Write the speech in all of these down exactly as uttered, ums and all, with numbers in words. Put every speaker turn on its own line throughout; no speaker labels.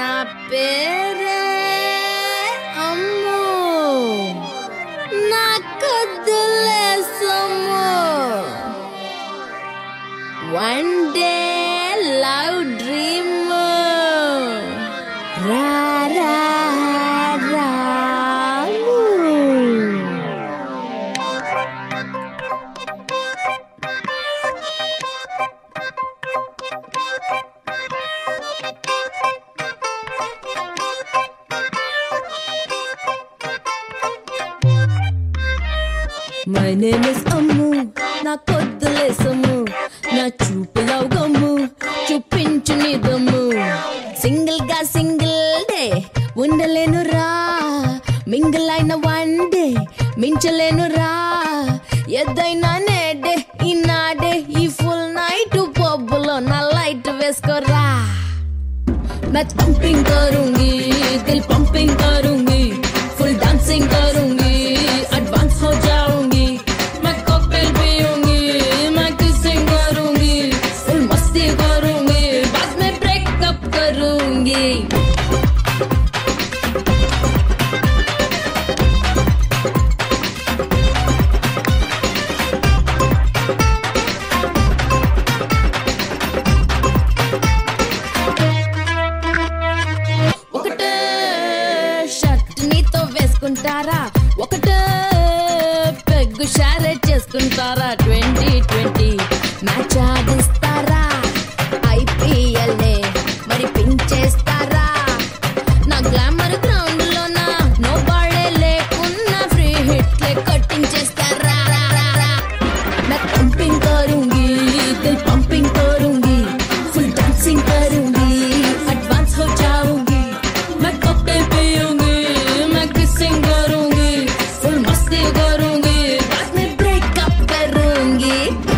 నా పేరే అమ్ము, నా కొద్దులే సొమ్ము. వన్ డే లవ్ డ్రీమ్ రా రా రాము. My name is Ammu, నా కొద్దులే సొమ్ము, నా చూపులో గమ్ము చూపించు నీ దమ్ము. సింగిల్ గా సింగిల్ డే ఉండలేను రా, మింగిల్ అయిన వన్ డే మించలేను రా. ఎద్దైనా నేడే ఈనాడే ఈ ఫుల్ నైట్ పబ్బులో నా లైట్ వేసుకోరా. मैं पंपिंग करूंगी, दिल पंपिंग करूंगी, फुल डांसिंग करूंगी, एडवांस हो जाऊंगी. मैं कॉकटेल पीऊंगी, मैं किसिंग करूंगी, फुल मस्ती करूंगी, बाद में ब्रेकअप करूंगी. వేసుకుంటారా ఒకటే పెగ్గు షారే చేసుకుంటారా. ట్వంటీ ట్వంటీ మ్యాచ్ ఆడిస్తారా, ఐపీఎల్ మరి పించేస్తారా. నా గ్లామర్ గ్రౌండ్ లోన నో బాడే లేకున్నా ఫ్రీ హిట్లే కొట్టించేస్తారా. मैं पंपिंग करूंगी, दिल पंपिंग करूंगी, फुल डांसिंग करूंगी, एडवांस हो जाऊंगी. मैं कॉकटेल पीऊंगी, मैं किसिंग करूंगी, फुल मस्ती करूंगी, बाद में ब्रेकअप करूंगी.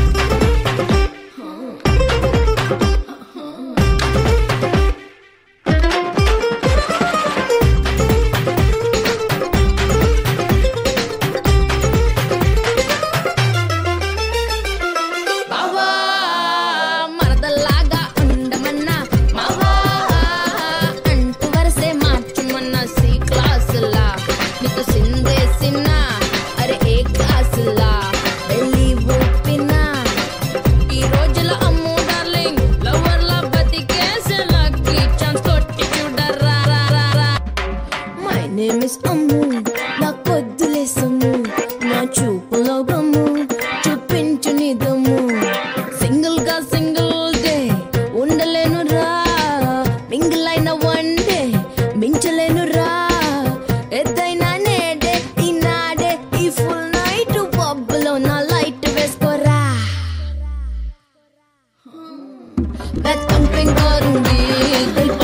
బావా మరదల్లాగా ఉండమన్నా, మావా అంటూ వరసే మార్చుమన్నా. సి క్లాసులా నీకు సిందేసినా, అరే ఏ క్లాసులా వెళ్ళి ఊపినా. ఈ రోజుల అమ్ము డార్లింగ్ లవర్లా బతికేసే లక్కీ ఛాన్స్ కొట్టి చూడరా. మై నేమ్ ఇస్ అమ్ము, నా కొద్దులే సొమ్ము, నా చూపులో గమ్ము చూపించు నీ దమ్ము. సింగిల్ గా సింగిల్ డే ఉండలేను రా, మింగిల్ అయిన వన్ డే మించలేను రా. ఎద్దైనా నేడే ఈనాడే ఈ ఫుల్ నైట్ పబ్బులో నా లైట్ వేసుకోరా. मैं पंपिंग करूंगी, दिल